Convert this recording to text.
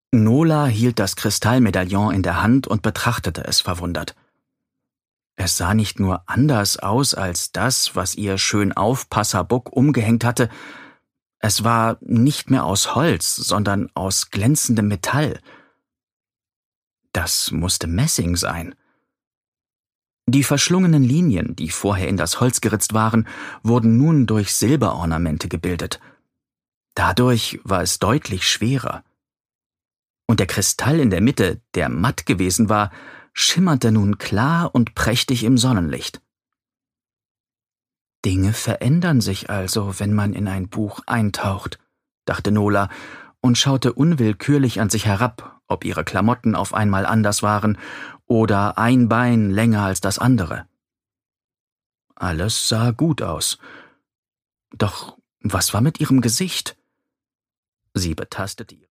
Nola hielt das Kristallmedaillon in der Hand und betrachtete es verwundert. Es sah nicht nur anders aus als das, was ihr Schönaufpasser Buck umgehängt hatte, es war nicht mehr aus Holz, sondern aus glänzendem Metall. Das musste Messing sein. Die verschlungenen Linien, die vorher in das Holz geritzt waren, wurden nun durch Silberornamente gebildet. Dadurch war es deutlich schwerer. Und der Kristall in der Mitte, der matt gewesen war, schimmerte nun klar und prächtig im Sonnenlicht. Dinge verändern sich also, wenn man in ein Buch eintaucht, dachte Nola und schaute unwillkürlich an sich herab, ob ihre Klamotten auf einmal anders waren oder ein Bein länger als das andere. Alles sah gut aus. Doch was war mit ihrem Gesicht? Sie betastete